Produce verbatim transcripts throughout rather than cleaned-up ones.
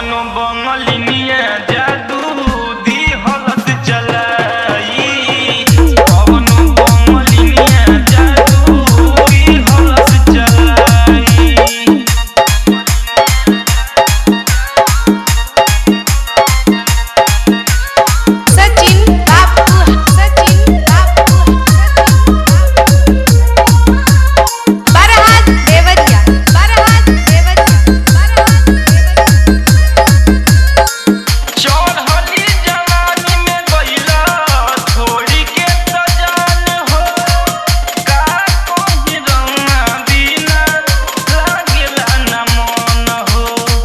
कवनो बंगलिनिया जादू दी हलत चलाई कवनो बंगलिनिया जादू दी हलत चलाई सचिन बाबू सचिन बाबू बरहात देवरिया बरहात देवरिया बरहात चढ़ली जवानी में गइला छोड़ी के सजान हो का कोही रंगा बिना लागेला न मन हो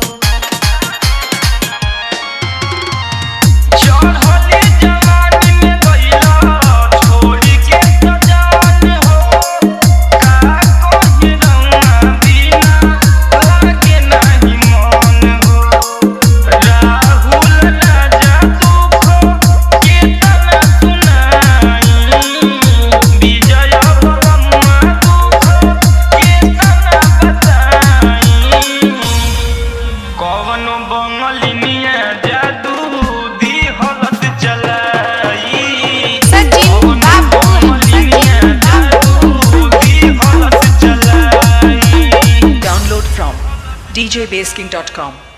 चढ़ली जवानी में गइला छोड़ी के सजान हो का कोही रंगा बिना लागे नाही मन हो राहुल ना जादू खो केतना सुनाई विजय ब्रह्मा दुख केतना बताई कवनो बंगलिनिया जादू दी हलत चलाई सचिन बाबू बंगलिनिया जादू दी हलत चलाई Download from d j base king dot com.